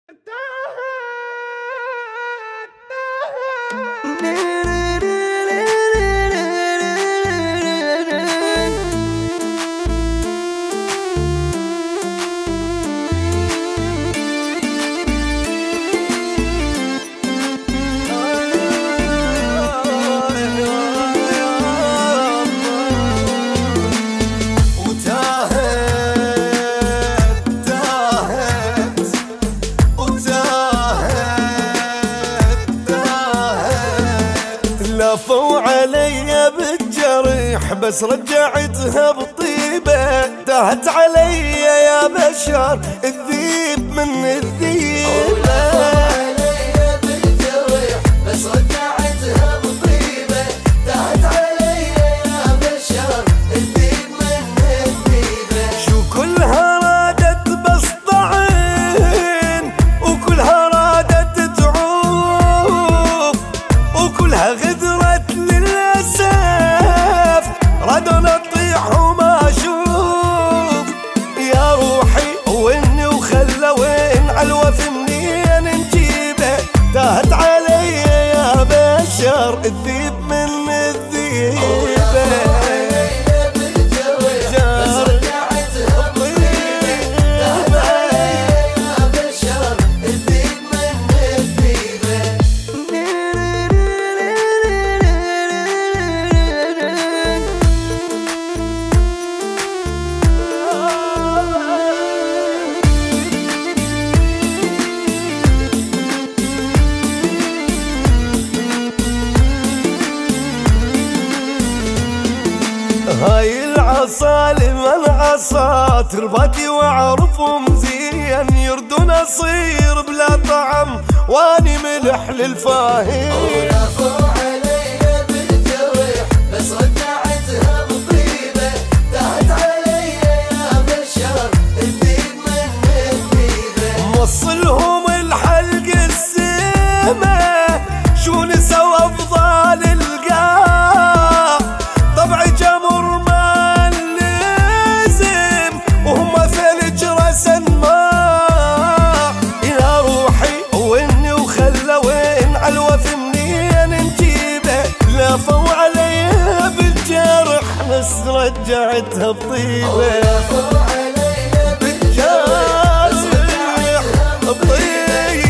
لفوا علي بالجريح بس رجعتها بطيبة. تاهت علي يا بشر الذيب من الذيب. لفوا علي بالجريح بس رجعتها بطيبة. تاهت علي يا بشر الذيب من الذيبة. شو كلها رادت بصدعين وكلها رادت تعوف وكلها غدرت للأسف. رادوا نطيح وما أشوف يا روحي وإني وخلى وين عالوف منين نجيبه. تاهت علي يا بشر الذيب من الذيبة. هاي العصا لمن عصا تربتي واعرفهم زين. يردون اصير بلا طعم واني ملح للفاهين. ولفوا علي بالجريح بس رجعتها بطيبة. تاهت علي يا بشر الذيب من الذيبة. موصلهم الحلق السما شو نسوا افضال القاع. طبعي جمر ما لازم وهم ثلج رسن ما. يا روحي واني وخلى وين عالوف منين نجيبه. لفوا علي بالجرح بس رجعتها بطيبة. ولفوا علي بالجريح بس رجعتها بطيبة.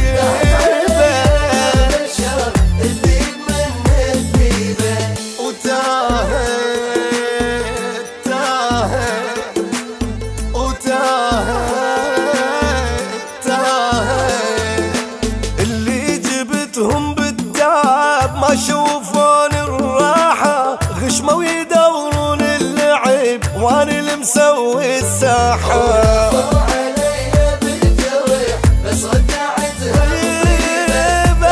اللي جبتهم بالداب ما شوفون الراحة. غشموا ويدورون اللعب واني اللي مسوي الساحة. لفوا علي بالجريح بس رجعتها بطيبة.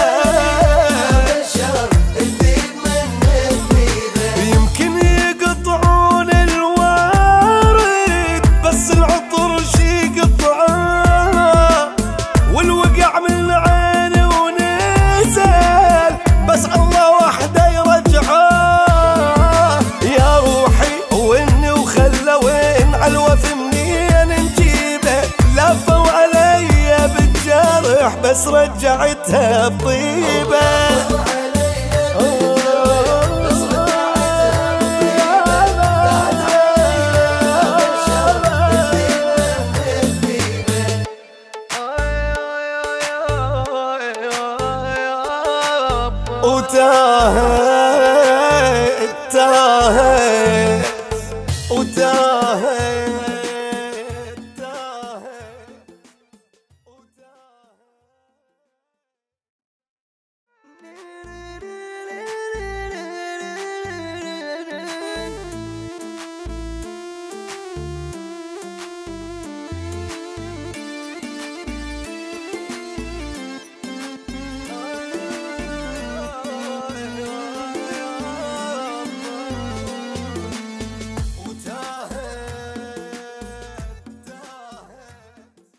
بشر الذيب من الذيبة. يمكن يقطعون الوارد بس العطر شي قطعه. والوقع من عيني ونزل بس الله وحده يرجعه. يا روحي واني وخلى وين عالوف منين نجيبه. لفوا علي بالجرح بس رجعتها بطيبة. وتاهت